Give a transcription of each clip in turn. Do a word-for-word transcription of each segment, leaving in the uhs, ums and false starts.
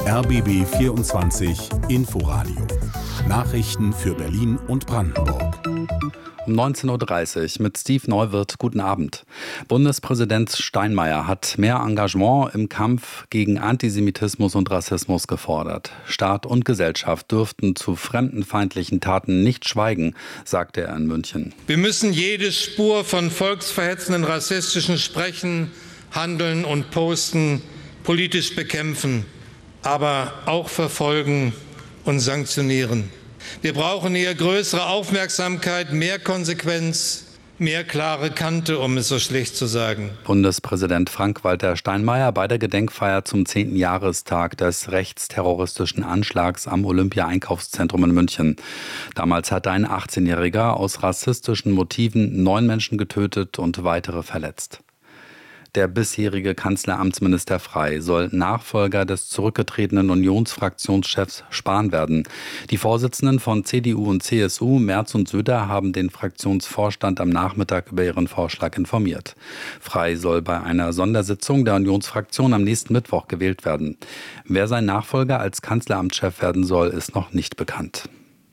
R B B vierundzwanzig Inforadio. Nachrichten für Berlin und Brandenburg. Um neunzehn Uhr dreißig mit Steve Neuwirth. Guten Abend. Bundespräsident Steinmeier hat mehr Engagement im Kampf gegen Antisemitismus und Rassismus gefordert. Staat und Gesellschaft dürften zu fremdenfeindlichen Taten nicht schweigen, sagte er in München. Wir müssen jede Spur von volksverhetzenden rassistischen Sprechen, Handeln und Posten politisch bekämpfen, aber auch verfolgen und sanktionieren. Wir brauchen hier größere Aufmerksamkeit, mehr Konsequenz, mehr klare Kante, um es so schlicht zu sagen. Bundespräsident Frank-Walter Steinmeier bei der Gedenkfeier zum zehnten Jahrestag des rechtsterroristischen Anschlags am Olympia-Einkaufszentrum in München. Damals hatte ein achtzehnjähriger aus rassistischen Motiven neun Menschen getötet und weitere verletzt. Der bisherige Kanzleramtsminister Frey soll Nachfolger des zurückgetretenen Unionsfraktionschefs Spahn werden. Die Vorsitzenden von C D U und C S U, Merz und Söder, haben den Fraktionsvorstand am Nachmittag über ihren Vorschlag informiert. Frey soll bei einer Sondersitzung der Unionsfraktion am nächsten Mittwoch gewählt werden. Wer sein Nachfolger als Kanzleramtschef werden soll, ist noch nicht bekannt.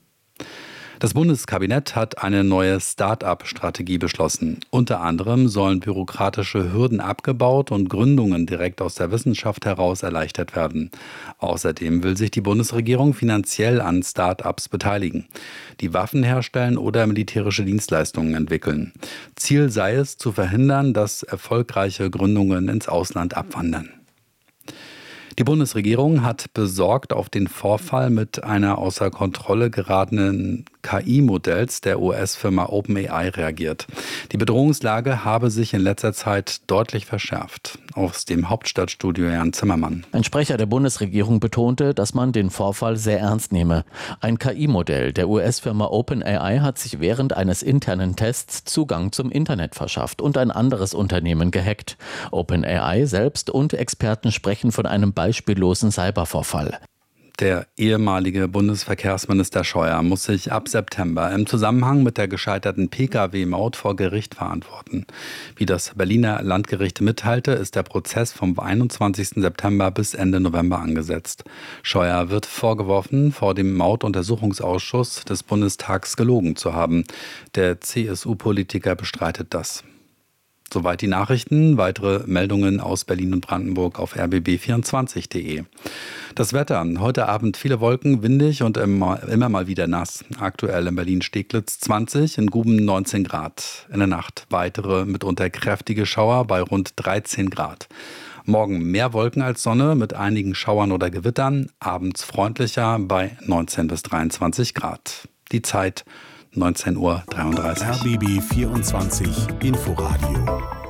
Das Bundeskabinett hat eine neue Start-up-Strategie beschlossen. Unter anderem sollen bürokratische Hürden abgebaut und Gründungen direkt aus der Wissenschaft heraus erleichtert werden. Außerdem will sich die Bundesregierung finanziell an Start-ups beteiligen, die Waffen herstellen oder militärische Dienstleistungen entwickeln. Ziel sei es, zu verhindern, dass erfolgreiche Gründungen ins Ausland abwandern. Die Bundesregierung hat besorgt auf den Vorfall mit einer außer Kontrolle geratenen K I-Modells der U S-Firma OpenAI reagiert. Die Bedrohungslage habe sich in letzter Zeit deutlich verschärft. Aus dem Hauptstadtstudio Jan Zimmermann. Ein Sprecher der Bundesregierung betonte, dass man den Vorfall sehr ernst nehme. Ein K I-Modell der U S-Firma OpenAI hat sich während eines internen Tests Zugang zum Internet verschafft und ein anderes Unternehmen gehackt. OpenAI selbst und Experten sprechen von einem beispiellosen Cybervorfall. Der ehemalige Bundesverkehrsminister Scheuer muss sich ab September im Zusammenhang mit der gescheiterten Pkw-Maut vor Gericht verantworten. Wie das Berliner Landgericht mitteilte, ist der Prozess vom einundzwanzigsten September bis Ende November angesetzt. Scheuer wird vorgeworfen, vor dem Mautuntersuchungsausschuss des Bundestags gelogen zu haben. Der C S U-Politiker bestreitet das. Soweit die Nachrichten. Weitere Meldungen aus Berlin und Brandenburg auf R B B vierundzwanzig punkt de. Das Wetter. Heute Abend viele Wolken, windig und immer, immer mal wieder nass. Aktuell in Berlin-Steglitz zwanzig, in Guben neunzehn Grad. In der Nacht weitere mitunter kräftige Schauer bei rund dreizehn Grad. Morgen mehr Wolken als Sonne mit einigen Schauern oder Gewittern. Abends freundlicher bei neunzehn bis dreiundzwanzig Grad. Die Zeit neunzehn Uhr dreiunddreißig. R B B vierundzwanzig Inforadio.